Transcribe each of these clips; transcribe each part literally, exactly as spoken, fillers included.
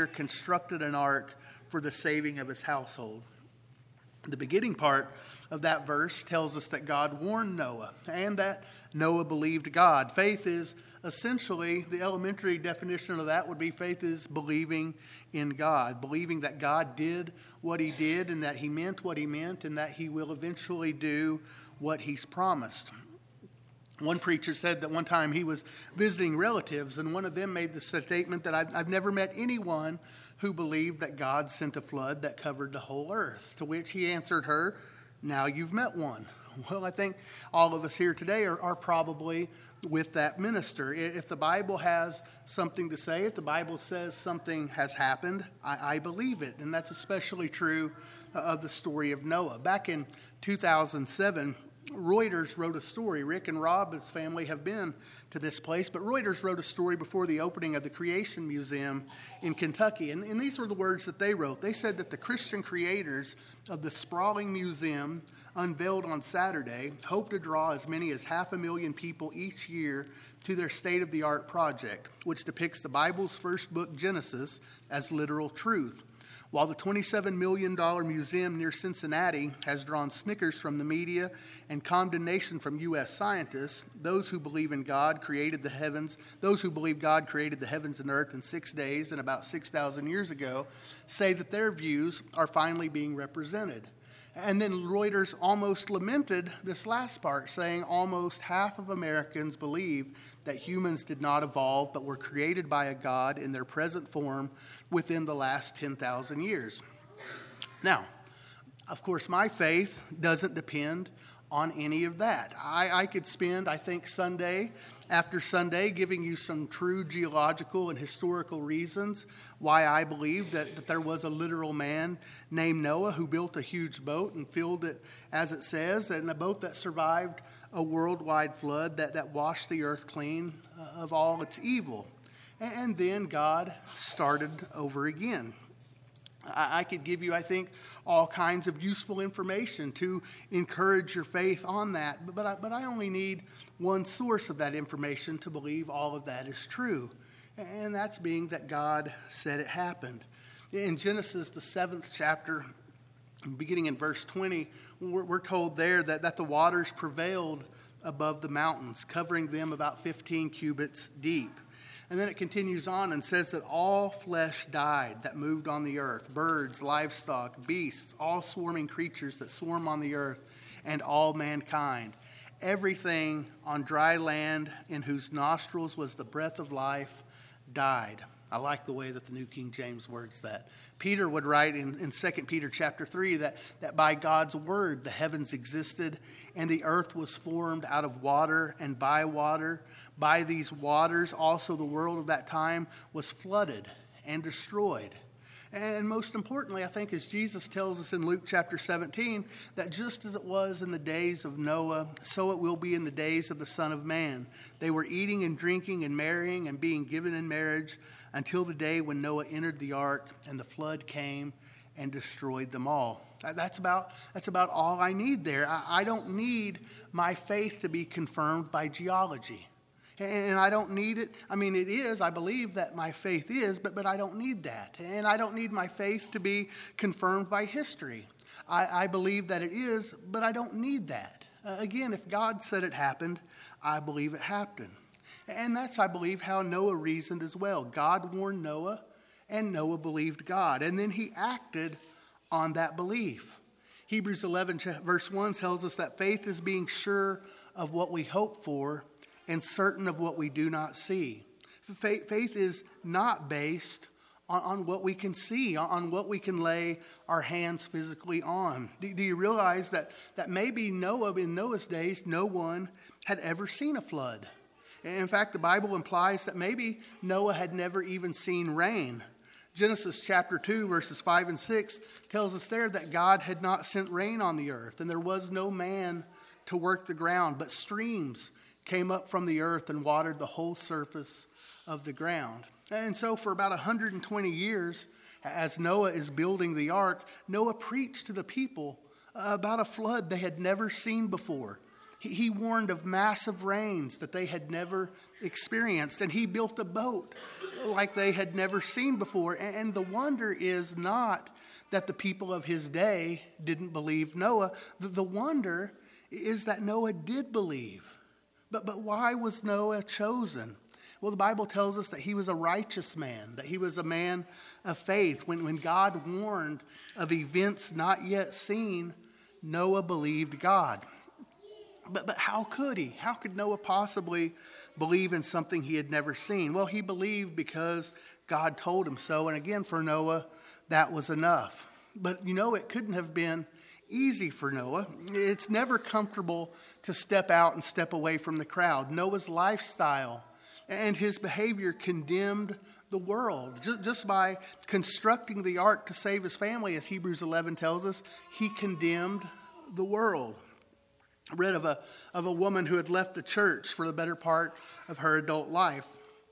engineer constructed an ark for the saving of his household. The beginning part of that verse tells us that God warned Noah and that Noah believed God. Faith is essentially, the elementary definition of that would be faith is believing in God, believing that God did what he did and that he meant what he meant and that he will eventually do what he's promised. One preacher said that one time he was visiting relatives and one of them made the statement that I've, I've never met anyone who believed that God sent a flood that covered the whole earth. To which he answered her, now you've met one. Well, I think all of us here today are, are probably with that minister. If the Bible has something to say, if the Bible says something has happened, I, I believe it. And that's especially true of the story of Noah. Back in two thousand seven, Reuters wrote a story. Rick and Rob, his family, have been to this place, but Reuters wrote a story before the opening of the Creation Museum in Kentucky. And, and these were the words that they wrote. They said that the Christian creators of the sprawling museum, unveiled on Saturday, hope to draw as many as half a million people each year to their state-of-the-art project, which depicts the Bible's first book, Genesis, as literal truth. While the twenty-seven million dollars museum near Cincinnati has drawn snickers from the media and condemnation from U S scientists, those who believe in God created the heavens, those who believe God created the heavens and earth in six days and about six thousand years ago, say that their views are finally being represented. And then Reuters almost lamented this last part, saying almost half of Americans believe that humans did not evolve but were created by a God in their present form within the last ten thousand years. Now, of course, my faith doesn't depend on any of that. I, I could spend, I think, Sunday after Sunday giving you some true geological and historical reasons why I believe that, that there was a literal man named Noah who built a huge boat and filled it, as it says, and a boat that survived a worldwide flood that, that washed the earth clean of all its evil. And then God started over again. I could give you, I think, all kinds of useful information to encourage your faith on that. But, but, I, but I only need one source of that information to believe all of that is true. And that's being that God said it happened. In Genesis, the seventh chapter, beginning in verse twenty, we're, we're told there that, that the waters prevailed above the mountains, covering them about fifteen cubits deep. And then it continues on and says that all flesh died that moved on the earth, birds, livestock, beasts, all swarming creatures that swarm on the earth, and all mankind. Everything on dry land in whose nostrils was the breath of life died. I like the way that the New King James words that. Peter would write in, in Second Peter chapter three that, that by God's word the heavens existed and the earth was formed out of water and by water. By these waters also the world of that time was flooded and destroyed. And most importantly, I think, as Jesus tells us in Luke chapter seventeen, that just as it was in the days of Noah, so it will be in the days of the Son of Man. They were eating and drinking and marrying and being given in marriage until the day when Noah entered the ark and the flood came and destroyed them all. That's about, that's about all I need there. I, I don't need my faith to be confirmed by geology. And I don't need it. I mean, it is. I believe that my faith is, but, but I don't need that. And I don't need my faith to be confirmed by history. I, I believe that it is, but I don't need that. Uh, again, if God said it happened, I believe it happened. And that's, I believe, how Noah reasoned as well. God warned Noah, and Noah believed God. And then he acted on that belief. Hebrews eleven, verse one tells us that faith is being sure of what we hope for and certain of what we do not see. Faith, faith is not based on, on what we can see, on what we can lay our hands physically on. Do, do you realize that, that maybe Noah, in Noah's days, no one had ever seen a flood? In fact, the Bible implies that maybe Noah had never even seen rain. Genesis chapter two, verses five and six tells us there that God had not sent rain on the earth, and there was no man to work the ground, but streams came up from the earth and watered the whole surface of the ground. And so for about one hundred twenty years, as Noah is building the ark, Noah preached to the people about a flood they had never seen before. He, he warned of massive rains that they had never experienced. And he built a boat like they had never seen before. And, and the wonder is not that the people of his day didn't believe Noah. The, the wonder is that Noah did believe. But, but why was Noah chosen? Well, the Bible tells us that he was a righteous man, that he was a man of faith. When, when God warned of events not yet seen, Noah believed God. But, but how could he? How could Noah possibly believe in something he had never seen? Well, he believed because God told him so. And again, for Noah, that was enough. But you know, it couldn't have been easy for Noah. It's never comfortable to step out and step away from the crowd. Noah's lifestyle and his behavior condemned the world. Just by constructing the ark to save his family, as Hebrews eleven tells us, he condemned the world. I read of a, of a woman who had left the church for the better part of her adult life.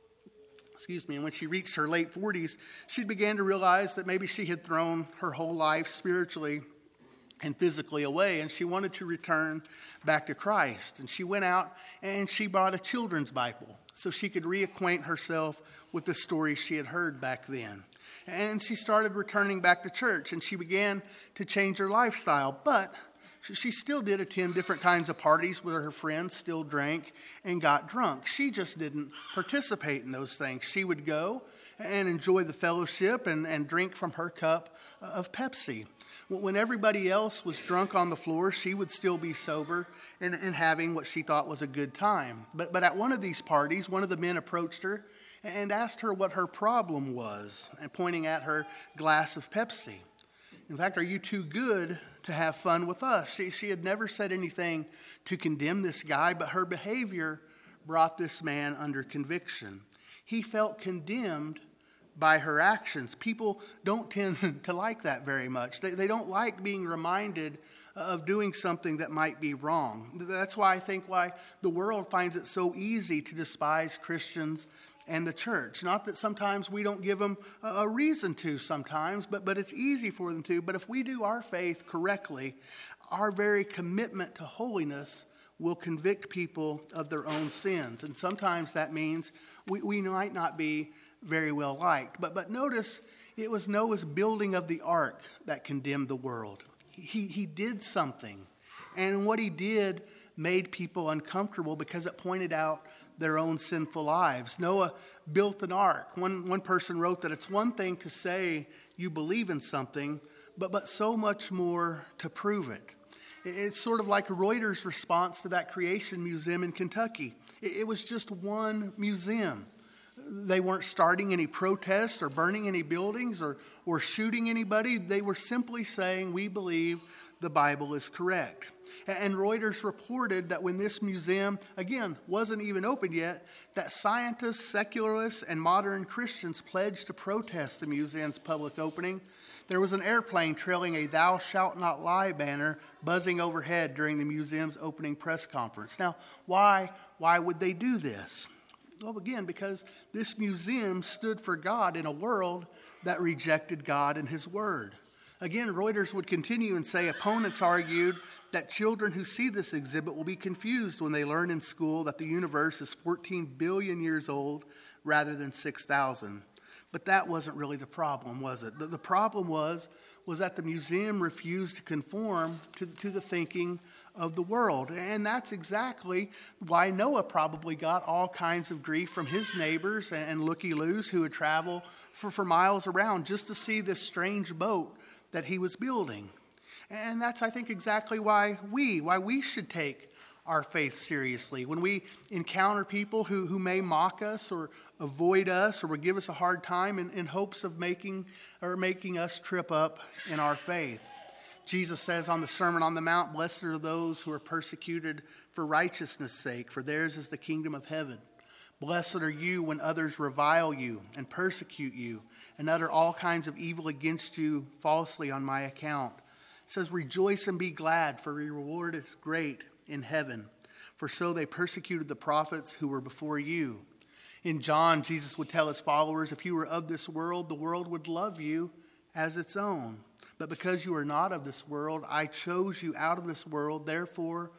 Excuse me, and when she reached her late forties, she began to realize that maybe she had thrown her whole life spiritually and physically away, and she wanted to return back to Christ. And she went out and she bought a children's Bible so she could reacquaint herself with the stories she had heard back then. And she started returning back to church, and she began to change her lifestyle. But she still did attend different kinds of parties where her friends still drank and got drunk. She just didn't participate in those things. She would go and enjoy the fellowship and, and drink from her cup of Pepsi. When everybody else was drunk on the floor, she would still be sober and, and having what she thought was a good time. But, but at one of these parties, one of the men approached her and asked her what her problem was, and pointing at her glass of Pepsi. In fact, are you too good to have fun with us? She, she had never said anything to condemn this guy, but her behavior brought this man under conviction. He felt condemned by her actions. People don't tend to like that very much. They, they don't like being reminded of doing something that might be wrong. That's why I think why the world finds it so easy to despise Christians and the church. Not that sometimes we don't give them a reason to sometimes, but, but it's easy for them to. But if we do our faith correctly, our very commitment to holiness will convict people of their own sins. And sometimes that means we, we might not be very well liked. But, but notice it was Noah's building of the ark that condemned the world. He, he did something. And what he did made people uncomfortable because it pointed out their own sinful lives. Noah built an ark. One, one person wrote that it's one thing to say you believe in something, but, but so much more to prove it. It's sort of like Reuters' response to that creation museum in Kentucky. It, it was just one museum. They weren't starting any protests or burning any buildings or, or shooting anybody. They were simply saying, we believe the Bible is correct. And Reuters reported that when this museum, again, wasn't even open yet, that scientists, secularists, and modern Christians pledged to protest the museum's public opening. There was an airplane trailing a "Thou shalt not lie" banner buzzing overhead during the museum's opening press conference. Now, why, why would they do this? Well, again, because this museum stood for God in a world that rejected God and His Word. Again, Reuters would continue and say opponents argued that children who see this exhibit will be confused when they learn in school that the universe is fourteen billion years old rather than six thousand. But that wasn't really the problem, was it? The, the problem was, was that the museum refused to conform to, to the thinking of the world. And that's exactly why Noah probably got all kinds of grief from his neighbors and, and looky-loos who would travel for, for miles around just to see this strange boat that he was building. And that's, I think, exactly why we, why we should take our faith seriously. When we encounter people who, who may mock us or avoid us or would give us a hard time in, in hopes of making or making us trip up in our faith. Jesus says on the Sermon on the Mount, "Blessed are those who are persecuted for righteousness' sake, for theirs is the kingdom of heaven. Blessed are you when others revile you and persecute you and utter all kinds of evil against you falsely on my account." It says, "Rejoice and be glad, for your reward is great in heaven. For so they persecuted the prophets who were before you." In John, Jesus would tell his followers, if you were of this world, the world would love you as its own. But because you are not of this world, I chose you out of this world. Therefore,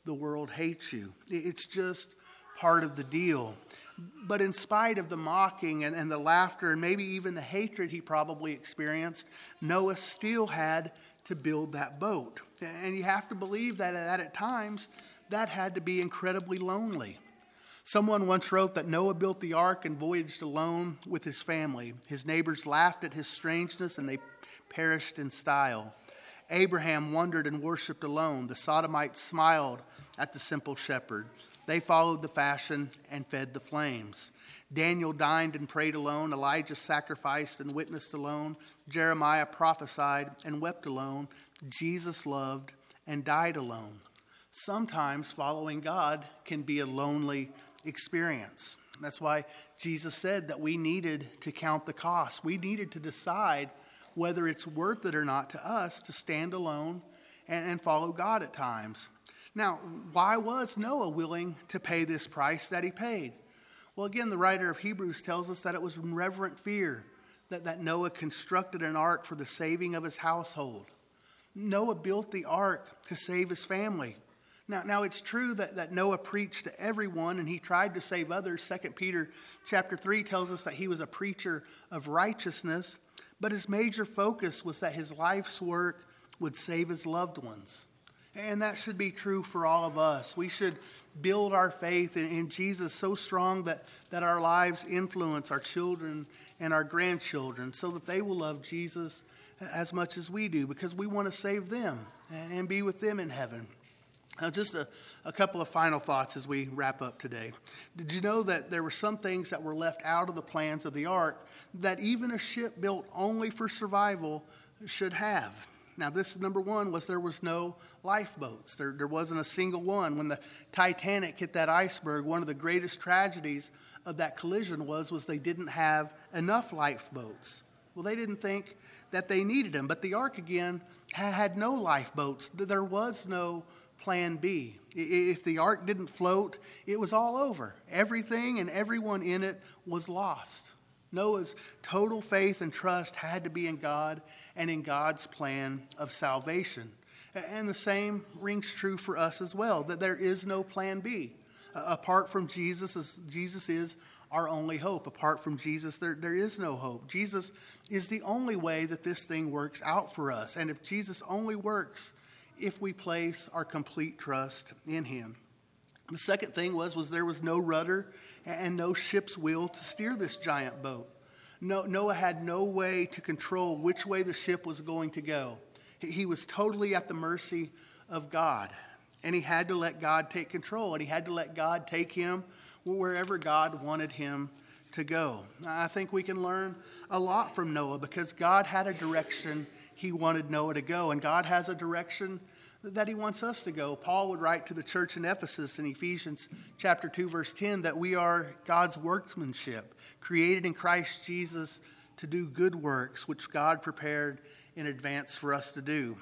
the world hates you. It's just part of the deal. But in spite of the mocking and, and the laughter and maybe even the hatred he probably experienced, Noah still had to build that boat. And you have to believe that at, at times that had to be incredibly lonely. Someone once wrote that Noah built the ark and voyaged alone with his family. His neighbors laughed at his strangeness and they perished in style. Abraham wandered and worshipped alone. The Sodomites smiled at the simple shepherd. They followed the fashion and fed the flames. Daniel dined and prayed alone. Elijah sacrificed and witnessed alone. Jeremiah prophesied and wept alone. Jesus loved and died alone. Sometimes following God can be a lonely experience. That's why Jesus said that we needed to count the cost. We needed to decide whether it's worth it or not to us to stand alone and, and follow God at times. Now, why was Noah willing to pay this price that he paid? Well, again, the writer of Hebrews tells us that it was in reverent fear that, that Noah constructed an ark for the saving of his household. Noah built the ark to save his family. Now, now it's true that, that Noah preached to everyone and he tried to save others. Second Peter chapter three tells us that he was a preacher of righteousness, but his major focus was that his life's work would save his loved ones. And that should be true for all of us. We should build our faith in, in Jesus so strong that, that our lives influence our children and our grandchildren so that they will love Jesus as much as we do because we want to save them and be with them in heaven. Now, just a, a couple of final thoughts as we wrap up today. Did you know that there were some things that were left out of the plans of the ark that even a ship built only for survival should have? Now, this is number one, was there was no lifeboats. There, there wasn't a single one. When the Titanic hit that iceberg, one of the greatest tragedies of that collision was, was they didn't have enough lifeboats. Well, they didn't think that they needed them. But the ark, again, had no lifeboats. There was no plan B. If the ark didn't float, it was all over. Everything and everyone in it was lost. Noah's total faith and trust had to be in God and in God's plan of salvation. And the same rings true for us as well, that there is no plan B. Apart from Jesus, as Jesus is our only hope. Apart from Jesus, there, there is no hope. Jesus is the only way that this thing works out for us. And if Jesus only works if we place our complete trust in him. The second thing was, was there was no rudder and no ship's wheel to steer this giant boat. No, Noah had no way to control which way the ship was going to go. He was totally at the mercy of God. And he had to let God take control. And he had to let God take him wherever God wanted him to go. I think we can learn a lot from Noah because God had a direction he wanted Noah to go. And God has a direction that he wants us to go. Paul would write to the church in Ephesus in Ephesians chapter two, verse ten, that we are God's workmanship, created in Christ Jesus to do good works, which God prepared in advance for us to do.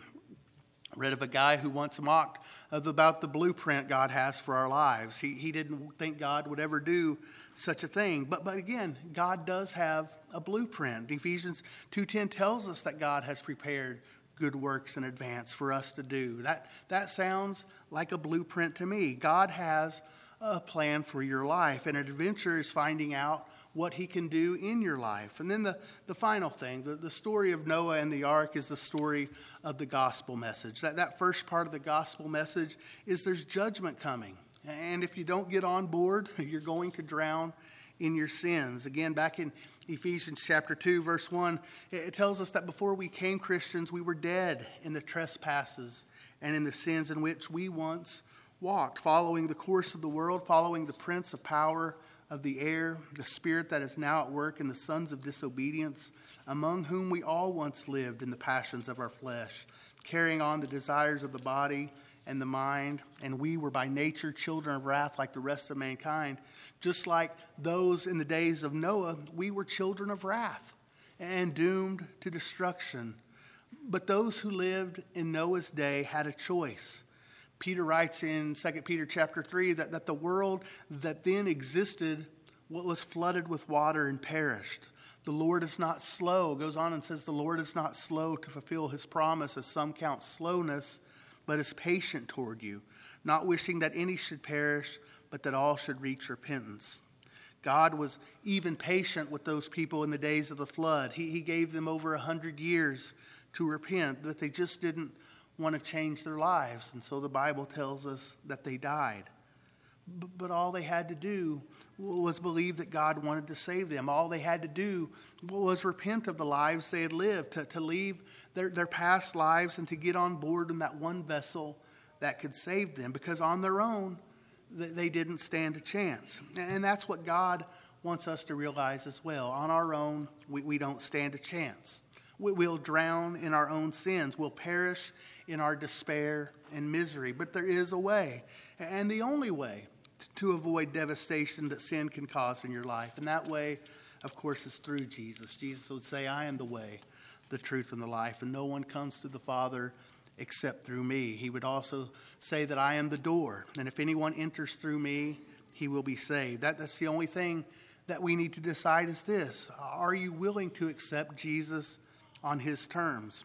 I read of a guy who once mocked of about the blueprint God has for our lives. He, he didn't think God would ever do such a thing. But, but again, God does have a blueprint. Ephesians two ten tells us that God has prepared good works in advance for us to do. That, that sounds like a blueprint to me. God has a plan for your life, and an adventure is finding out what he can do in your life. And then the, the final thing, the, the story of Noah and the ark is the story of the gospel message. That, that first part of the gospel message is there's judgment coming. And if you don't get on board, you're going to drown in your sins. Again, back in Ephesians chapter two, verse one, it tells us that before we became Christians, we were dead in the trespasses and in the sins in which we once walked, following the course of the world, following the prince of power of the air, the spirit that is now at work in the sons of disobedience, among whom we all once lived in the passions of our flesh, carrying on the desires of the body and the mind, and we were by nature children of wrath like the rest of mankind. Just like those in the days of Noah, we were children of wrath and doomed to destruction. But those who lived in Noah's day had a choice. Peter writes in Second Peter chapter three that, that the world that then existed was flooded with water and perished. The Lord is not slow, goes on and says the Lord is not slow to fulfill his promise, as some count slowness, but is patient toward you, not wishing that any should perish, but that all should reach repentance. God was even patient with those people in the days of the flood. He, he gave them over a hundred years to repent, but they just didn't want to change their lives. And so the Bible tells us that they died. But, but all they had to do was believe that God wanted to save them. All they had to do was repent of the lives they had lived, to, to leave their, their past lives and to get on board in that one vessel that could save them. Because on their own, they didn't stand a chance. And that's what God wants us to realize as well. On our own, we, we don't stand a chance. We, we'll drown in our own sins. We'll perish in our despair and misery. But there is a way, and the only way to avoid devastation that sin can cause in your life. And that way, of course, is through Jesus. Jesus would say, I am the way, the truth, and the life, and no one comes to the Father except through me. He would also say that I am the door, and if anyone enters through me, he will be saved. That, that's the only thing that we need to decide is this. Are you willing to accept Jesus on his terms?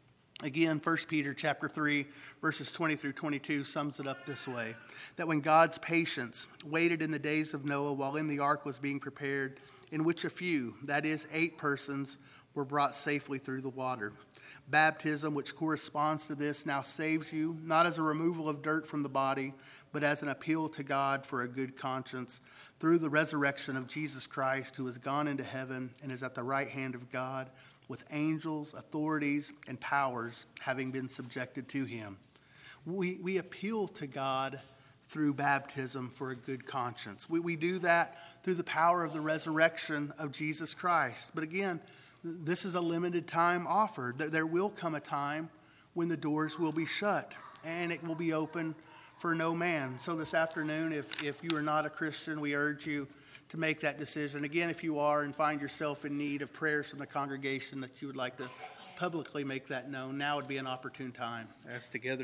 Again, First Peter chapter three, verses twenty through twenty-two sums it up this way, that when God's patience waited in the days of Noah while in the ark was being prepared, in which a few, that is eight persons, were brought safely through the water. Baptism, which corresponds to this, now saves you, not as a removal of dirt from the body, but as an appeal to God for a good conscience, through the resurrection of Jesus Christ, who has gone into heaven and is at the right hand of God, with angels, authorities, and powers having been subjected to him. We, we appeal to God through baptism for a good conscience. We, we do that through the power of the resurrection of Jesus Christ. But again, this is a limited time offer. There will come a time when the doors will be shut and it will be open for no man. So this afternoon, if, if you are not a Christian, we urge you to make that decision. Again, if you are and find yourself in need of prayers from the congregation that you would like to publicly make that known, now would be an opportune time as together